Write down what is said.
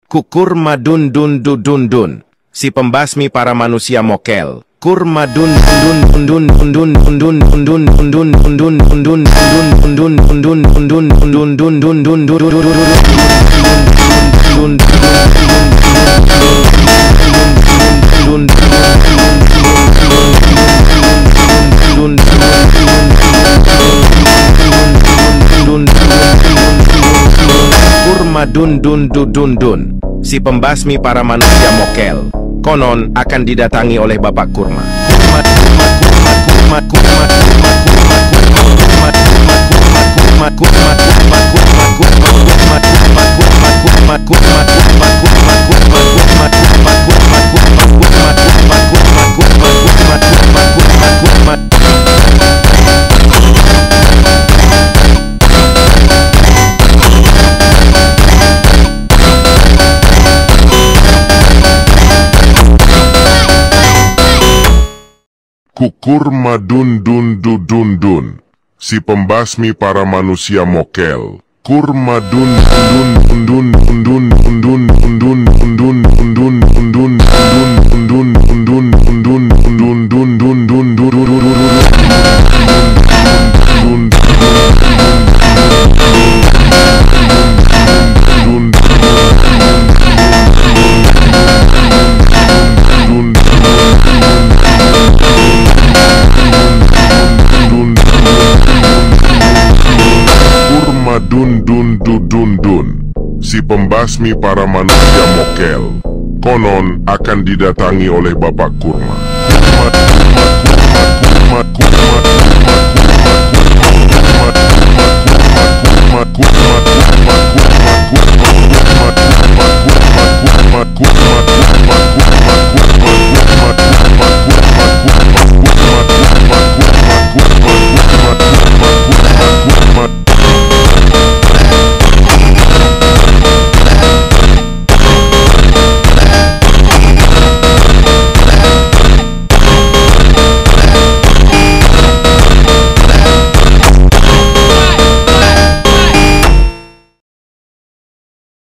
Kurma dun dun dun dun dun. Si pembasmi para manusia mokel. Kurma dun dun dun dun dun dun dun dun dun dun dun dun dun dun dun dun dun Kurma dun dun dun dun dun. Si pembasmi para manusia mokel. Konon akan didatangi oleh Bapak Kurma. Kurma dun dun dun dun dun. Si pembasmi para manusia mokel. Kurma dun dun dun dun dun dun dun dun dun dun dun dun dun dun dun Si pembasmi para manusia mokel. Konon akan didatangi oleh Bapak Kurma.